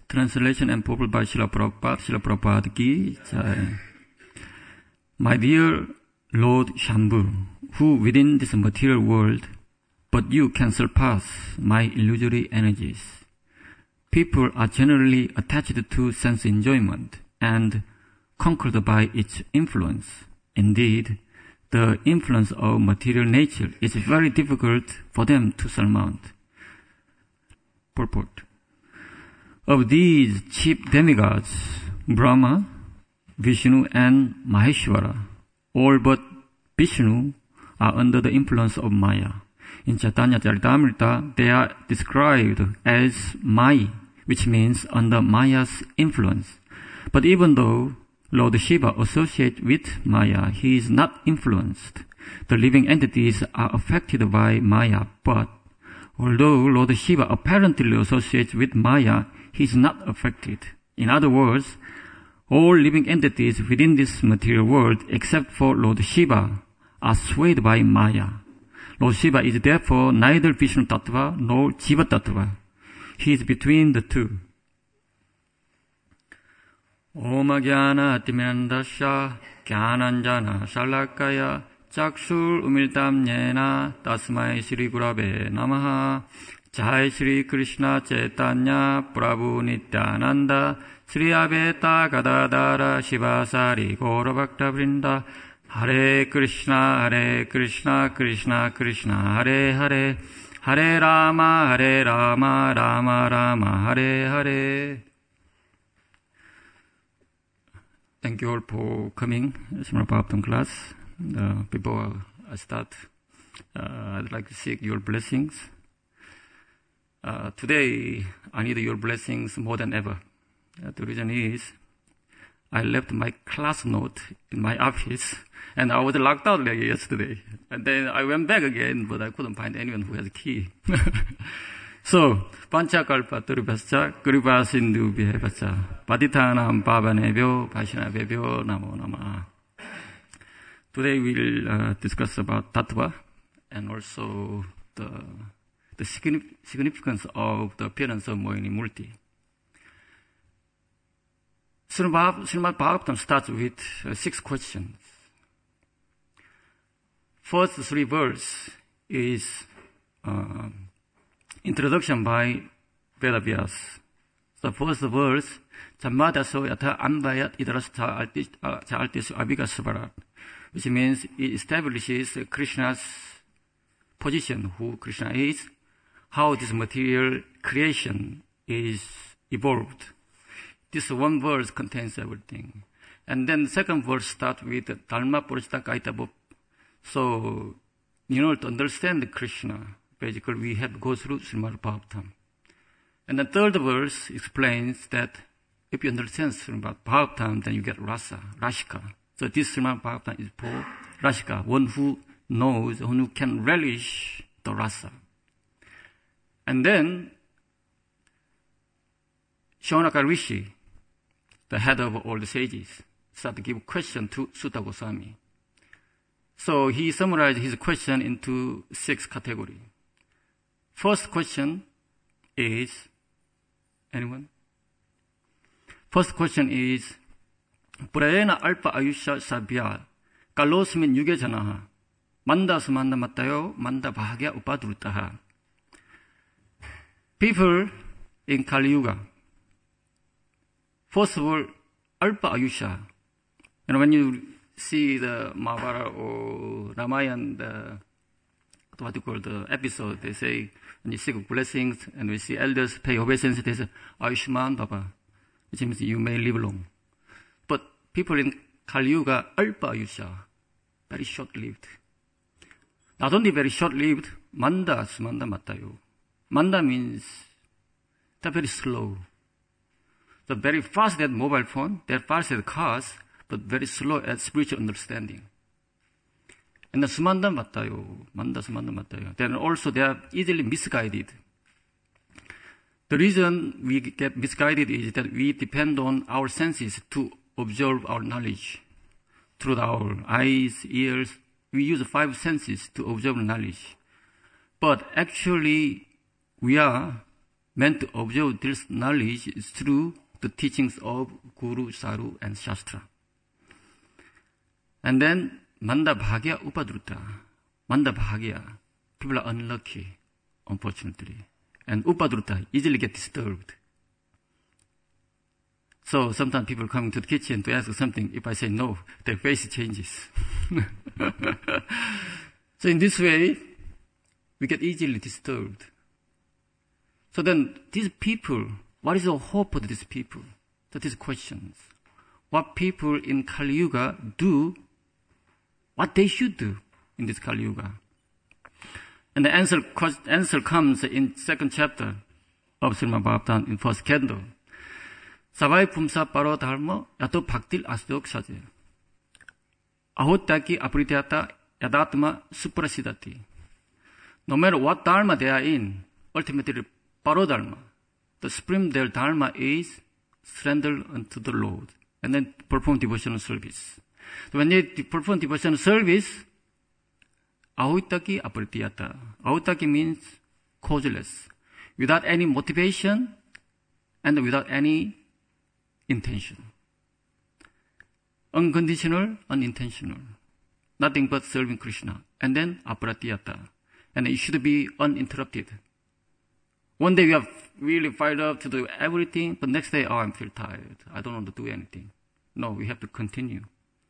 Translation and purport by Srila Prabhupada, Srila Prabhupada Ki Jai. My dear Lord Shambhu, who within this material world, but you can surpass my illusory energies. People are generally attached to sense enjoyment and conquered by its influence. Indeed, the influence of material nature is very difficult for them to surmount. Purport. Of these chief demigods, Brahma, Vishnu and Maheshwara, all but Vishnu are under the influence of Maya. In Chaitanya Charitamrita, they are described as Mai, which means under Maya's influence. But even though Lord Shiva associates with Maya, he is not influenced. The living entities are affected by Maya, but although Lord Shiva apparently associates with Maya, he is not affected. In other words, all living entities within this material world, except for Lord Shiva, are swayed by Maya. Lord Shiva is therefore neither Vishnu Tattva nor Jiva Tattva. He is between the two. Om Jnana Timirandasya Jnananjana Shalakaya Chakshur Umiltam Nyena Tasmai Shri Gurave Namaha. Jai Shri Krishna Chaitanya Prabhu Nityananda Shri Advaita Gadadara Shivasari Gaura Bhakta Vrinda. Hare Krishna, Krishna Krishna, Hare Hare, Hare Rama, Rama Rama, Hare Hare. Thank you all for coming to Srimad Bhagavatam class. Before I start, I'd like to seek your blessings. Today, I need your blessings more than ever. The reason is, I left my class note in my office, and I was locked out like yesterday. And then I went back again, but I couldn't find anyone who has a key. So, Panchakalpa Turibhascha, Kripa Sindhu Bhevascha, Patitanam Pavanebhyo, Vaishnavebhyo, Namo Namah. Today we'll discuss about Tattva and also the significance of the appearance of Mohini Murti. Srimad Bhagavatam starts with 6 questions. First 3 verses is introduction by Vedavyas. The first verse, Jammadaso yatha anvayat idarastha altis abhigasvarat, which means it establishes Krishna's position, who Krishna is, how this material creation is evolved. This one verse contains everything. And then the second verse starts with Dharma Purusita Kaitabo. So, in order to understand Krishna, basically we have to go through Srimad Bhagavatam. And the third verse explains that if you understand Srimad Bhagavatam, then you get rasa, rashika. So this Srimad Bhagavatam is for rashika, one who knows, one who can relish the rasa. And then, Shaunaka Rishi, the head of all the sages, started to give a question to Sutta Goswami. So he summarized his question into 6 categories. First question is, anyone? First question is, Prayena alpa ayusha sabya, kalosmin yuge janaha, manda sumanda matayo, manda bhagya upadrutaha. People in Kali Yuga, first of all, alpa ayusha. And when you see the Mahabharata or Ramayana, what you call the episode, they say, when you seek blessings and we see elders pay obeisance, they say, Ayushman Baba, which means you may live long. But people in Kali Yuga, alpa ayusha, very short-lived. Not only very short-lived, manda sumanda matayo. Manda means they're very slow. They're very fast at mobile phone, they're fast at cars, but very slow at spiritual understanding. And the sumanda matayo, manda sumanda matayo. Then also they are easily misguided. The reason we get misguided is that we depend on our senses to observe our knowledge. Through our eyes, ears, we use 5 senses to observe knowledge. But actually, we are meant to observe this knowledge through the teachings of Guru, Sadhu, and Shastra. And then, Manda Bhagya Upadruta. Manda Bhagya. People are unlucky, unfortunately. And Upadruta easily get disturbed. So sometimes people come to the kitchen to ask something. If I say no, their face changes. So in this way, we get easily disturbed. So then, these people, what is the hope of these people? So these questions. What people in Kali Yuga do, what they should do in this Kali Yuga. And the answer comes in second chapter of Srimad Bhagavatam in first canto. Savai pumsa paro dharma yato bhaktil asdok saje. Ahotaki aprityata yadatma suprasidati. No matter what dharma they are in, ultimately paro dharma, the supreme their dharma is surrender unto the Lord and then perform devotional service. So when they perform devotional service, ahotaki aprityata. Ahotaki means causeless, without any motivation and without any intention. Unconditional, unintentional. Nothing but serving Krishna. And then apratyata. And it should be uninterrupted. One day we are really fired up to do everything, but next day, I feel tired. I don't want to do anything. No, we have to continue.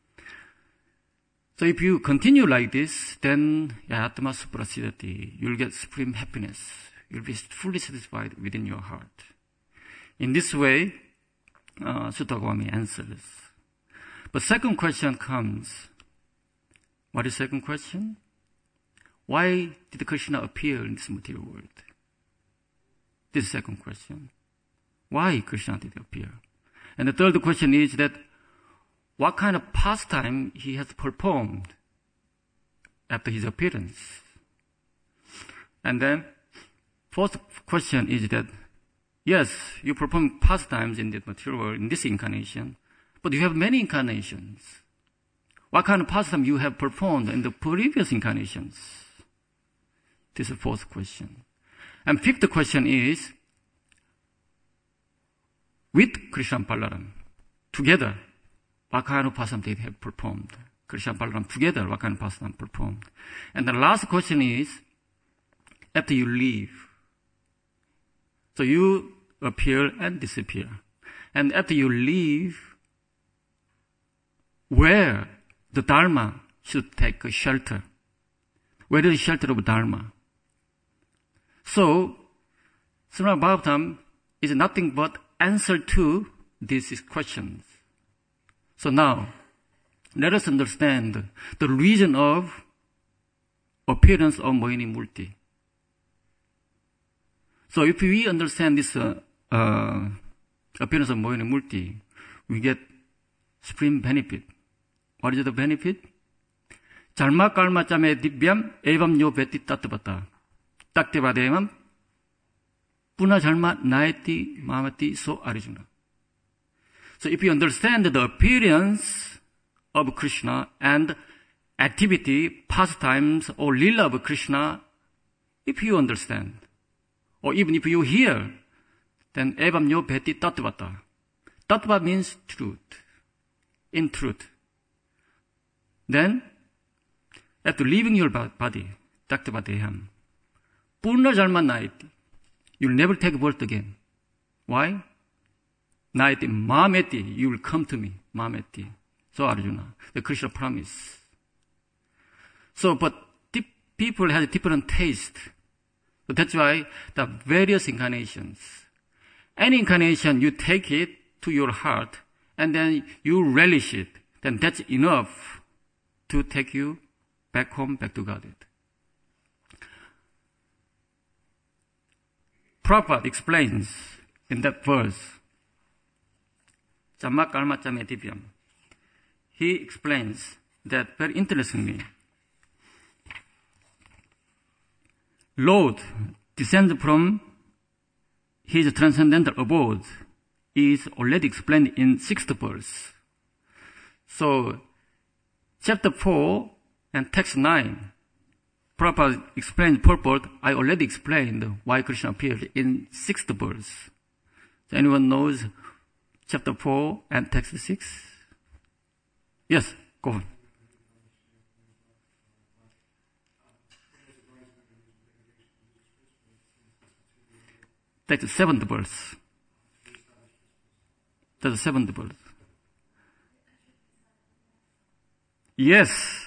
So if you continue like this, then yatma suprasidati. You'll get supreme happiness. You'll be fully satisfied within your heart. In this way, Sutta Goswami answers. But second question comes. What is second question? Why did Krishna appear in this material world? This is second question. Why Krishna did appear? And the third question is that what kind of pastime he has performed after his appearance? And then fourth question is that yes, you perform pastimes in the material world, in this incarnation, but you have many incarnations. What kind of pastime you have performed in the previous incarnations? This is the fourth question. And fifth question is, with Krishna Balaram, together, what kind of pastime they have performed? Krishna Balaram together, what kind of pastime performed? And the last question is, after you leave, so you appear and disappear. And after you leave, where the Dharma should take a shelter. Where is the shelter of Dharma? So, Srimad Bhagavatam is nothing but answer to these questions. So now, let us understand the reason of appearance of Mohini Murti. So if we understand this appearance of Mohini Murti, we get supreme benefit. What is the benefit? Charma karma chame divyam evam nyo veti tattavata. Taktevadevam puna charma naeti mamati so Arjuna. So if you understand the appearance of Krishna and activity, pastimes or lila of Krishna, if you understand, or even if you hear, then evam nyo veti tattvata. Tattva means truth. In truth. Then, after leaving your body, taktva deham, purna jalma naiti. You'll never take birth again. Why? Naiti mameti, you will come to me. Mameti. So Arjuna, the Krishna promise. So, but people have a different taste. So that's why the various incarnations. Any incarnation, you take it to your heart, and then you relish it. Then that's enough to take you back home, back to Godhead. Prabhupada explains in that verse, Chamma karma chame divyam. He explains that very interestingly. Lord descends from his transcendental abode is already explained in 6th verse. So, chapter 4 and text 9 Prabhupada explained purport. I already explained why Krishna appeared in 6th verse. So anyone knows chapter 4 and text 6? Yes, go on. That's the 7th verse. That's the 7th verse. Yes.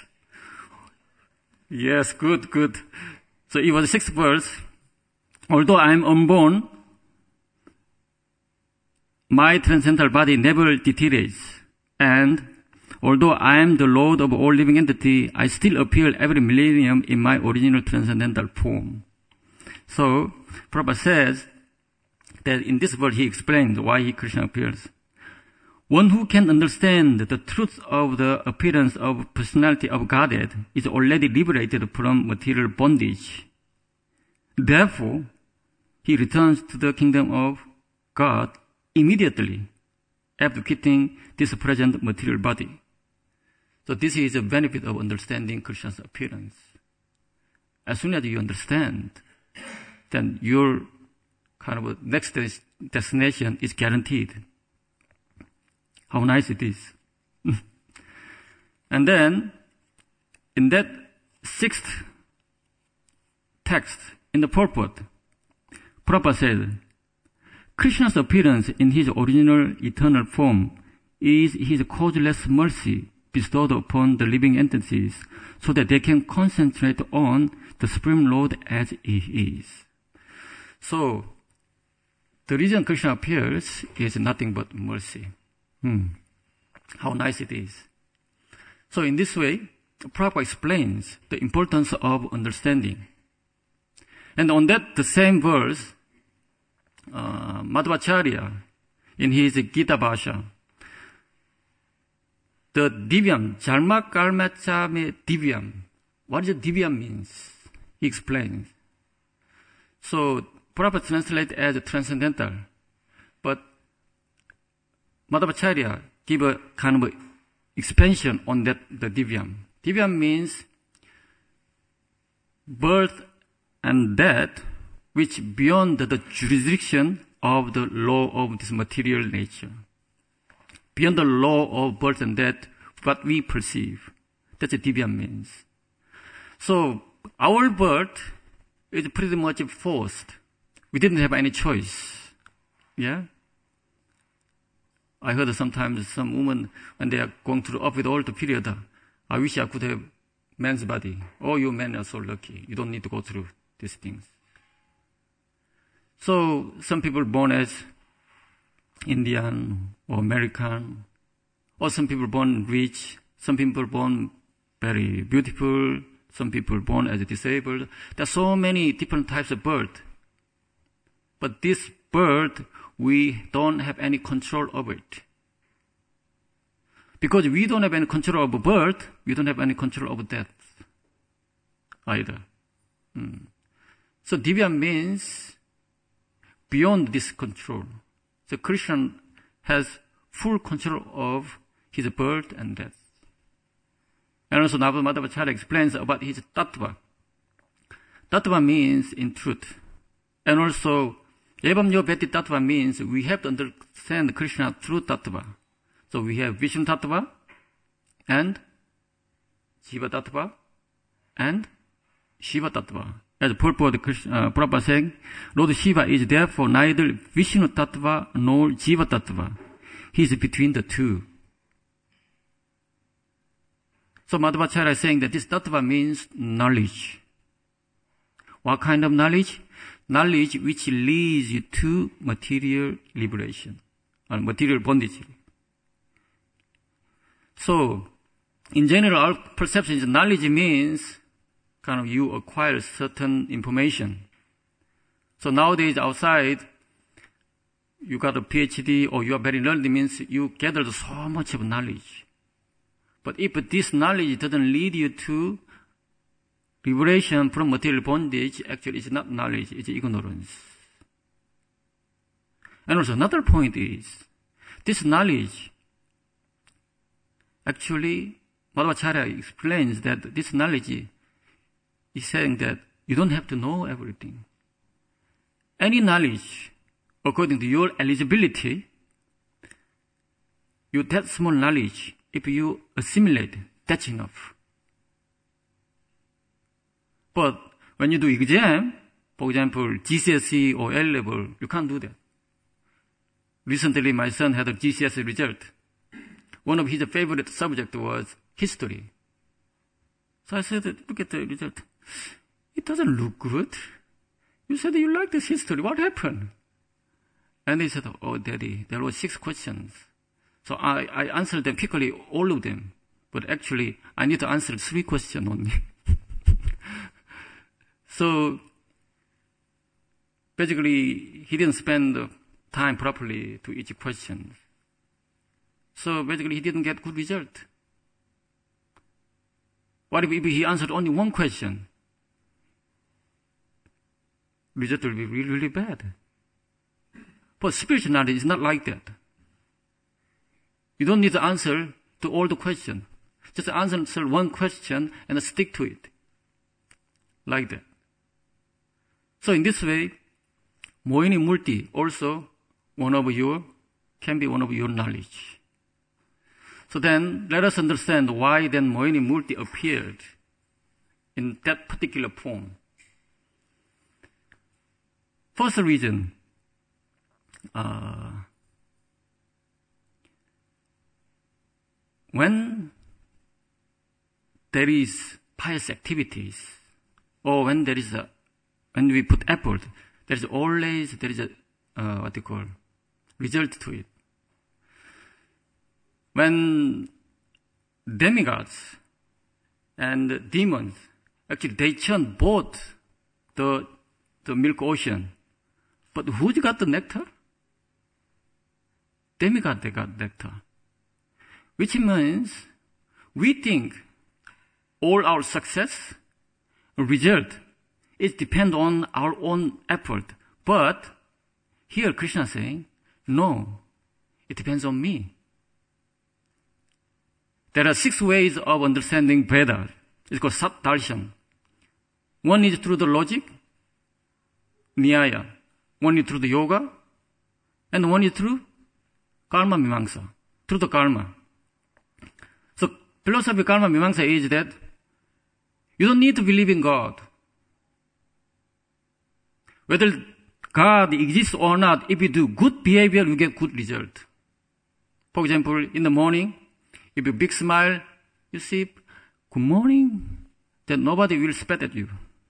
Yes, good. So it was the 6th verse. Although I am unborn, my transcendental body never deteriorates. And although I am the Lord of all living entity, I still appear every millennium in my original transcendental form. So, Prabhupada says that in this verse he explains why Krishna appears. One who can understand the truth of the appearance of personality of Godhead is already liberated from material bondage. Therefore, he returns to the kingdom of God immediately after quitting this present material body. So this is a benefit of understanding Krishna's appearance. As soon as you understand, then your kind of next destination is guaranteed. How nice it is. And then, in that 6th text, in the purport, Prabhupada said, Krishna's appearance in his original eternal form is his causeless mercy bestowed upon the living entities so that they can concentrate on the Supreme Lord as he is. So, the reason Krishna appears is nothing but mercy. How nice it is. So in this way, Prabhupada explains the importance of understanding. And on that, the same verse, Madhvacharya, in his Gita Bhasha, the Divyam, Jarma Karma Chame Divyam. What does Divyam means? He explains. So, Prabhupada translates as transcendental, but Madhvacharya give a kind of expansion on that, the Divyam. Divyam means birth and death, which beyond the jurisdiction of the law of this material nature. Beyond the law of birth and death, what we perceive. That's what Divyam means. So, our birth is pretty much forced. We didn't have any choice. Yeah? I heard sometimes some women, when they are going through up with all the period, I wish I could have man's body. Oh, you men are so lucky. You don't need to go through these things. So, some people born as Indian or American, or some people born rich, some people born very beautiful, some people born as disabled. There are so many different types of birth. But this birth, we don't have any control over it. Because we don't have any control over birth, we don't have any control over death either. So Divya means beyond this control. So Krishna has full control of his birth and death. And also Madhvacharya explains about his tattva. Tattva means in truth. And also Evam Bheti tattva means we have to understand Krishna through tattva. So we have Vishnu tattva and Shiva tattva and Shiva tattva. As purport Prabhupada saying, Lord Shiva is therefore neither Vishnu tattva nor Jiva tattva. He is between the two. So Madhvacharya is saying that this tattva means knowledge. What kind of knowledge? Knowledge which leads you to material liberation or material bondage. So, in general, our perception is knowledge means kind of you acquire certain information. So nowadays outside, you got a PhD or you are very learned, it means you gathered so much of knowledge. But if this knowledge doesn't lead you to liberation from material bondage, actually it's not knowledge, it's ignorance. And also another point is, this knowledge, actually, Madhvacharya explains that this knowledge is saying that you don't have to know everything. Any knowledge, according to your eligibility, that small knowledge, if you assimilate, that's enough. But when you do exam, for example, GCSE or A-level, you can't do that. Recently, my son had a GCSE result. One of his favorite subject was history. So I said, look at the result. It doesn't look good. You said you like this history. What happened? And he said, oh, Daddy, there were 6 questions. So I answered them quickly, all of them. But actually, I need to answer 3 questions only. So, basically, he didn't spend time properly to each question. So, basically, he didn't get good result. What if he answered only 1 question? Result will be really, really bad. But spiritual knowledge is not like that. You don't need to answer to all the questions. Just answer 1 question and stick to it. Like that. So in this way, Moini Murti also can be one of your knowledge. So then, let us understand why then Moini Murti appeared in that particular form. First reason, when there is pious activities, or when we put effort, there is a result to it. When demigods and demons, actually they churn both the milk ocean. But who's got the nectar? Demigod, they got nectar. Which means we think all our success, result, it depends on our own effort. But here Krishna is saying, no, it depends on me. There are 6 ways of understanding Veda. It's called Sat Darshan. One is through the logic, Nyaya. One is through the yoga, and one is through karma mimamsa, through the karma. So philosophy of karma mimamsa is that you don't need to believe in God. Whether God exists or not, if you do good behavior, you get good result. For example, in the morning, if you big smile, you see, good morning, then nobody will spit at you.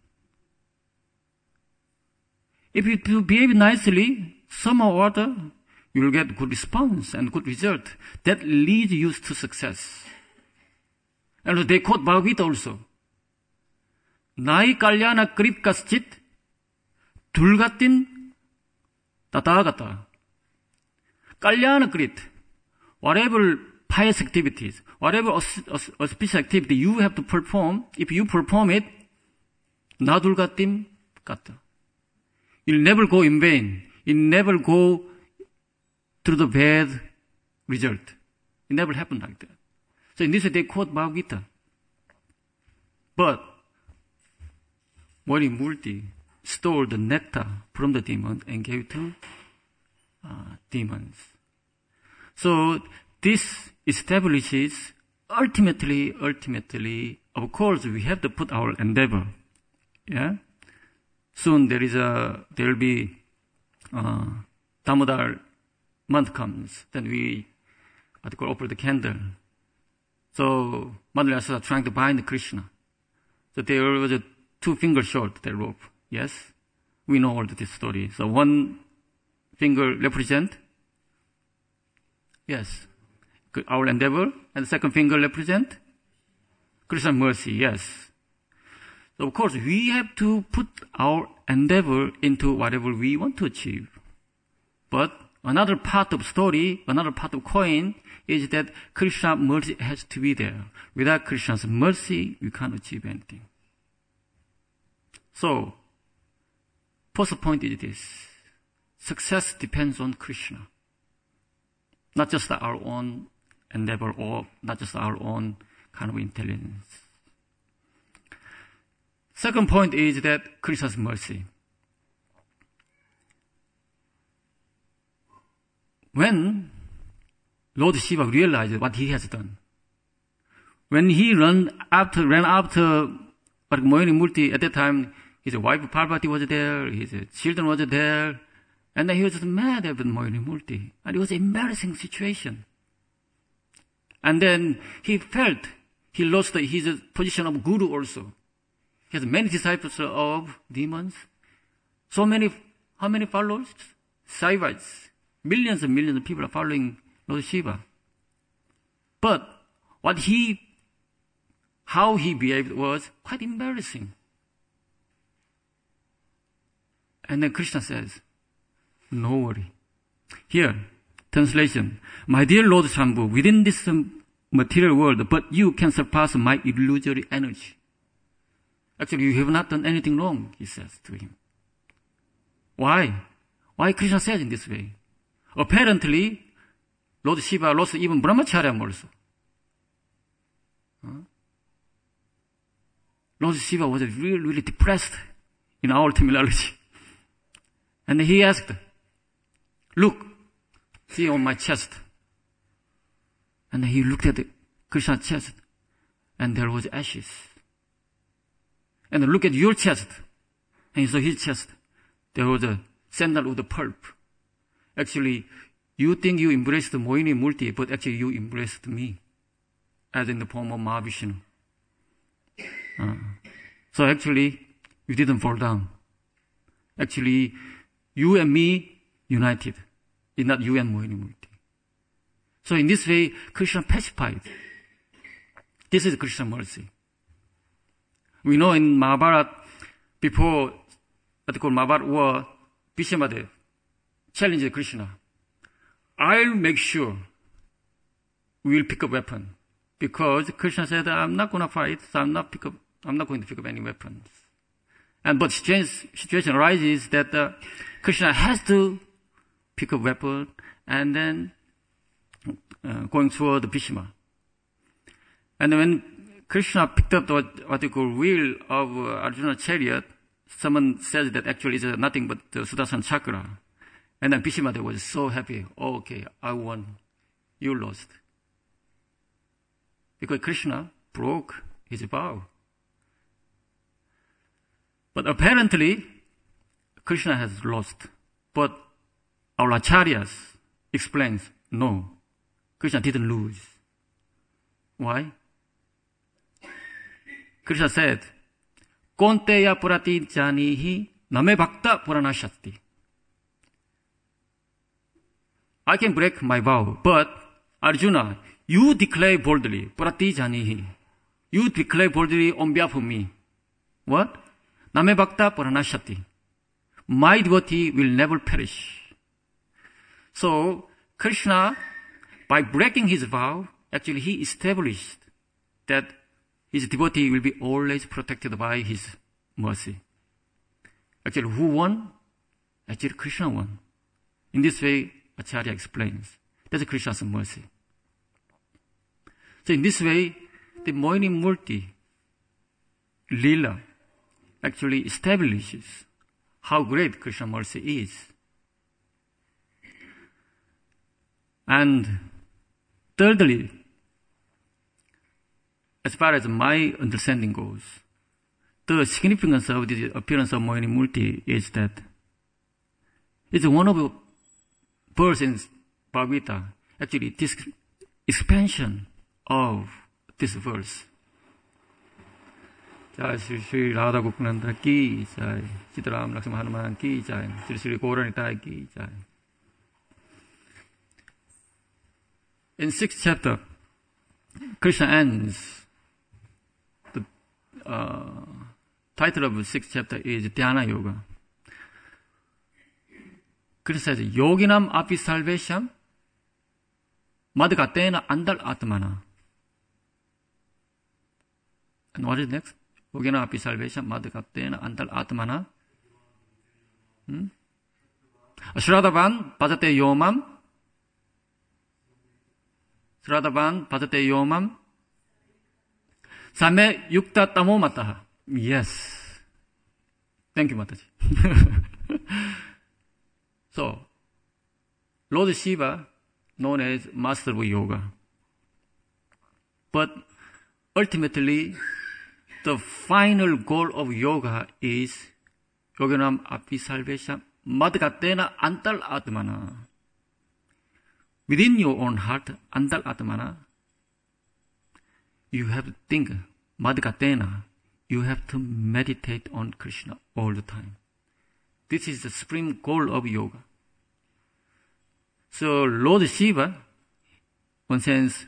If you behave nicely, somehow or other, you will get good response and good result. That leads you to success. And they quote Bhagavad Gita also. Nai kalyana krip kaschit dulgatin tatagata. Kalyana krit. Whatever pious activities, whatever auspicious activity you have to perform, if you perform it, nadulgatim kata. You'll never go in vain. You'll never go through the bad result. It never happened like that. So in this way, they quote Bhagavad Gita. But Moini Murti stole the nectar from the demon and gave it to demons. So this establishes ultimately, of course, we have to put our endeavor. Yeah. Soon there will be Damodar month comes. Then we offer the candle. So Mother Yashoda trying to bind Krishna. So there was a 2 fingers short, that rope. Yes, we know all this story. So 1 finger represent, yes, our endeavor, and the 2nd finger represent Krishna's mercy. Yes. So of course, we have to put our endeavor into whatever we want to achieve. But another part of story, another part of coin, is that Krishna's mercy has to be there. Without Krishna's mercy, we can't achieve anything. So, first point is this. Success depends on Krishna. Not just our own endeavor or not just our own kind of intelligence. Second point is that Krishna's mercy. When Lord Shiva realized what he has done, when he ran after Mohini Murti, at that time, his wife Parvati was there, his children was there, and then he was mad at Mohini Murti. And it was an embarrassing situation. And then he felt he lost his position of guru also. He has many disciples of demons. So many, how many followers? Saivas. Millions and millions of people are following Lord Shiva. But how he behaved was quite embarrassing. And then Krishna says, no worry. Here, translation. My dear Lord Shambhu, within this material world, but you can surpass my illusory energy. Actually, you have not done anything wrong, he says to him. Why? Why Krishna says in this way? Apparently, Lord Shiva lost even brahmacharya also. Lord Shiva was really, really depressed in our terminology. And he asked, look, see on my chest. And he looked at Krishna's chest, and there was ashes. And look at your chest, and he saw his chest. There was a sandal with a pulp. Actually, you think you embraced Mohini Murti, but actually you embraced me, as in the form of Mahavishnu. So actually, you didn't fall down. Actually, you and me united. It's not you and Mohini Murti. So in this way, Krishna pacified. This is Krishna's mercy. We know in Mahabharata, before what they call Mahabharata war, Bhismadev challenged Krishna. I'll make sure we will pick up weapon. Because Krishna said, I'm not going to fight, so I'm not going to pick up any weapons. But situation arises that Krishna has to pick up weapon and then going toward Bhishma. And when Krishna picked up what they call wheel of Arjuna's chariot, someone says that actually it's nothing but the Sudarshan chakra. And then Bhishma was so happy. Oh, okay, I won. You lost. Because Krishna broke his vow. But apparently, Krishna has lost. But our acharyas explains, no, Krishna didn't lose. Why? Krishna said, Konteya purati janihi name bhakta puranashati. I can break my vow, but Arjuna, you declare boldly, purati janihi. You declare boldly on behalf of me. What? Name bhakta puranashati. My devotee will never perish. So, Krishna, by breaking his vow, actually he established that his devotee will be always protected by his mercy. Actually, who won? Actually, Krishna won. In this way, Acharya explains. That's Krishna's mercy. So in this way, the Mohini Murti, Leela, actually establishes how great Krishna's mercy is. And thirdly, as far as my understanding goes, the significance of the appearance of Mohini Murti is that it's one of the verses in Bhagavad Gita, actually this expansion of this verse. Jai Shri Shri Radha Gokunanda ki jai, Sitaram Lakshmana Hanuman ki jai, Shri Shri Gauranitai ki jai. In 6th chapter, Krishna ends. The title of the 6th chapter is Dhyana Yoga. Krishna says, Yoginam api salvesham madgatena andal atmana. And what is next? Yoginam api salvesham madgatena andal atmana. Shraddhavan bhajate yomam. Shraddhavan bhajate yomam. Same yukta tamo mataha. Yes. Thank you, Mataji. So, Lord Shiva, known as Master of Yoga. But ultimately, the final goal of yoga is Yoginam Api Salvesham Madgatena Antal Atmana. Within your own heart, Antal Atmana, you have to think, Madgatena, you have to meditate on Krishna all the time. This is the supreme goal of yoga. So Lord Shiva, one sense,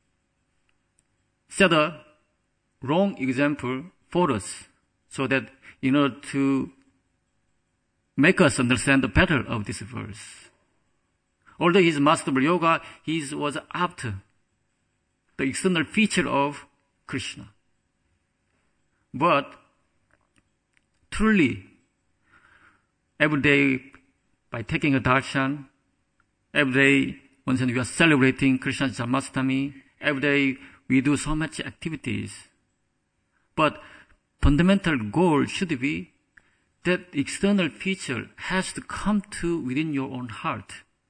set a wrong example for us so that in order to make us understand the better of this verse. Although he is master of yoga, he was after the external feature of Krishna. But truly, every day by taking a darshan, every day once we are celebrating Krishna Janmashtami, every day we do so much activities. But fundamental goal should be that external feature has to come to within your own heart.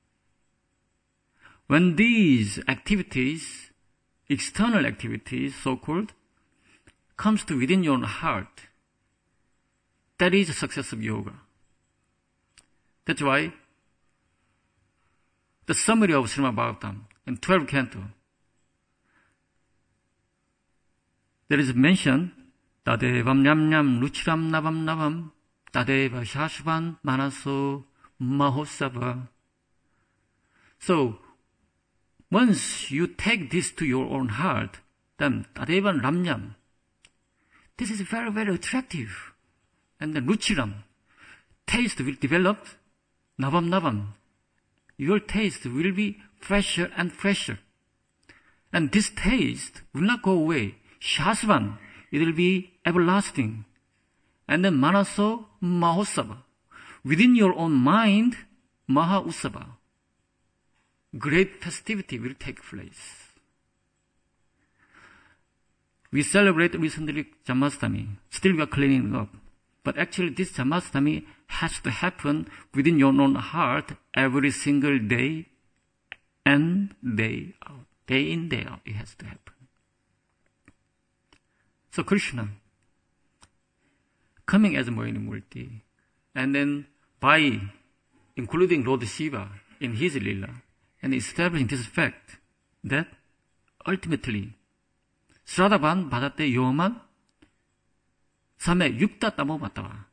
When these activities, external activities, so-called, comes to within your own heart, that is the success of yoga. That's why the summary of Srimad Bhagavatam in 12th canto, there is mention, Tadevam Nyam Ruchiram Navam Navam, Tadeva Shashvan Manaso Mahosava. So, once you take this to your own heart, then Tadevan Ramnyam, this is very, very attractive. And then Ruchiram, taste will develop, Navam Navam. Your taste will be fresher and fresher. And this taste will not go away. Shasvan, it will be everlasting. And then Manaso Mahosava. Within your own mind, Maha Usava. Great festivity will take place. We celebrate recently Janmashtami. Still we are cleaning up. But actually this Janmashtami has to happen within your own heart every single day and day out. Day in, day out, it has to happen. So Krishna, coming as Mohini Murti, and then by including Lord Shiva in his Lila, and establishing this fact that ultimately Sradavan Bhadate Yoman Same Yukta Tamo Matava.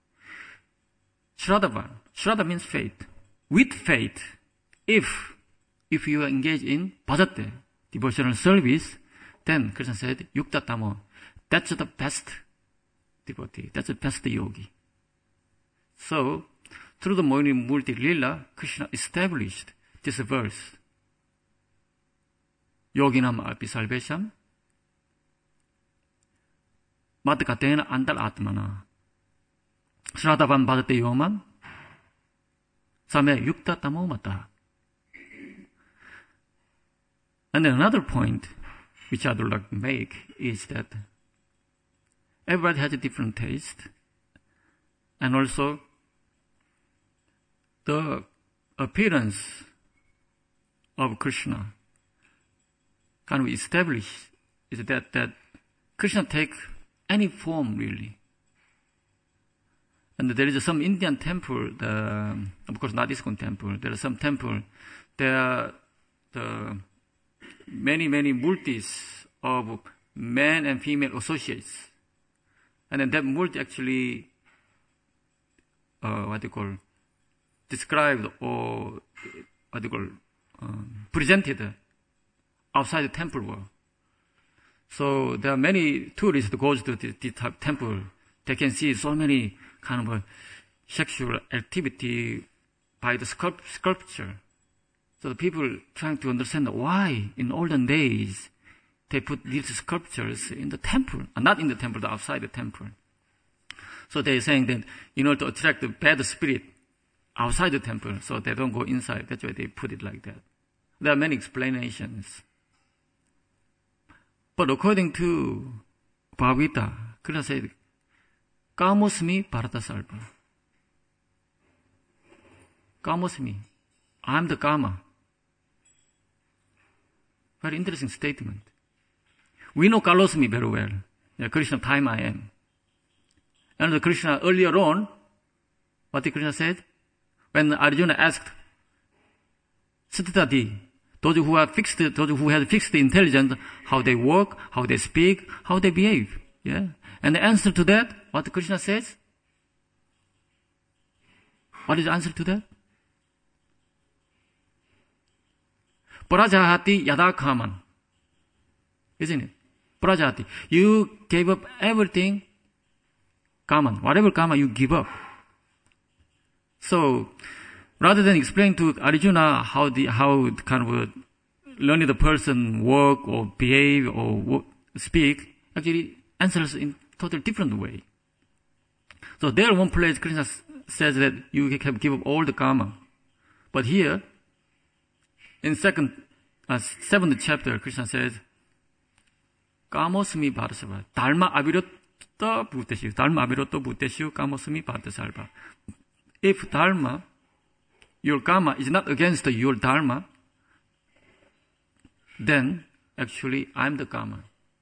Shraddha means faith. With faith, if you are engaged in bhajate, devotional service, then Krishna said, Yukta Tamo. That's the best devotee. That's the best yogi. So, through the Mohini Murti Lila, Krishna established this verse. Yoginam Api Salvesham Madgatena Antal Atmana. Sradavan Bhadate Yoman Same Yukta Tamo Mata. And then another point which I would like to make is that everybody has a different taste, and also the appearance of Krishna can be established is that Krishna takes any form really. And there is some Indian temple, of course not ISKCON temple, there is some temple, there are the many murtis of men and female associates. And then that murti actually, described or presented outside the temple world. So there are many tourists that go to this temple. They can see so many kind of sexual activity by the sculpture. So the people trying to understand why in olden days they put these sculptures in the temple, not in the temple, but outside the temple. So they're saying that in order to attract the bad spirit outside the temple, so they don't go inside. That's why they put it like that. There are many explanations. But according to Bhagavad Gita, Krishna said, Kamosmi Bharata Sarva. Kamosmi. I'm the Kama. Very interesting statement. We know Kalosmi very well. Yeah, Krishna, time I am. And the Krishna earlier on, what did Krishna said? When Arjuna asked, Sthitati, those who had fixed intelligence, how they walk, how they speak, how they behave. Yeah. And the answer to that, what Krishna says? What is the answer to that? Prajahati yada kaman. Isn't it? Prajahati. You gave up everything, kaman. Whatever kama you give up. So, rather than explain to Arjuna how kind of learning the person walk or behave or speak, actually answers in totally different way. So there one place Krishna says that you can give up all the karma. But here, in seventh chapter, Krishna says, Kamosmi bharasava. Dharma avirotta bhuteshu. Dharma avirotta bhuteshu kamosmi bharasarva. If dharma, your karma is not against your dharma, then actually I'm the karma.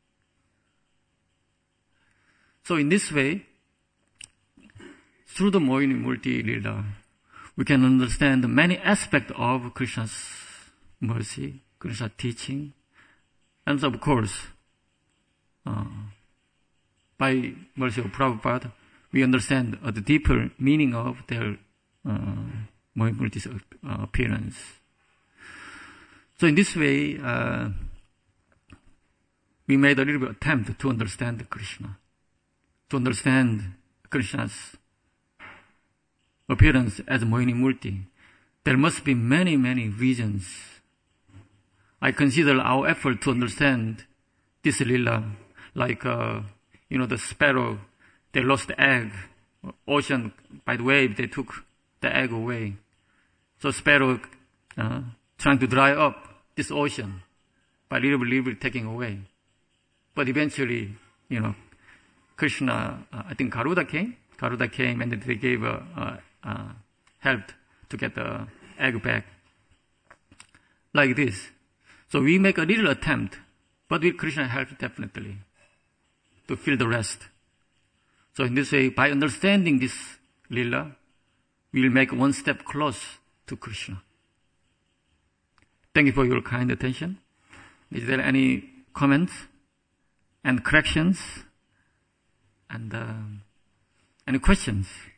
So in this way, through the Mohini Murti Lila, we can understand many aspects of Krishna's mercy, Krishna's teaching, and of course, by mercy of Prabhupada, we understand the deeper meaning of their Mohini Murti's appearance. So in this way, we made a little bit attempt to understand Krishna, to understand Krishna's appearance as Mohini Murti. There must be many, many reasons. I consider our effort to understand this lila like, the sparrow, they lost the egg. Ocean, by the wave, they took the egg away. So sparrow trying to dry up this ocean by little bit taking away. But eventually, Krishna, I think Garuda came and they gave help to get the egg back. Like this. So we make a little attempt, but with Krishna help definitely to fill the rest. So in this way, by understanding this lila, we will make one step close to Krishna. Thank you for your kind attention. Is there any comments and corrections and any questions?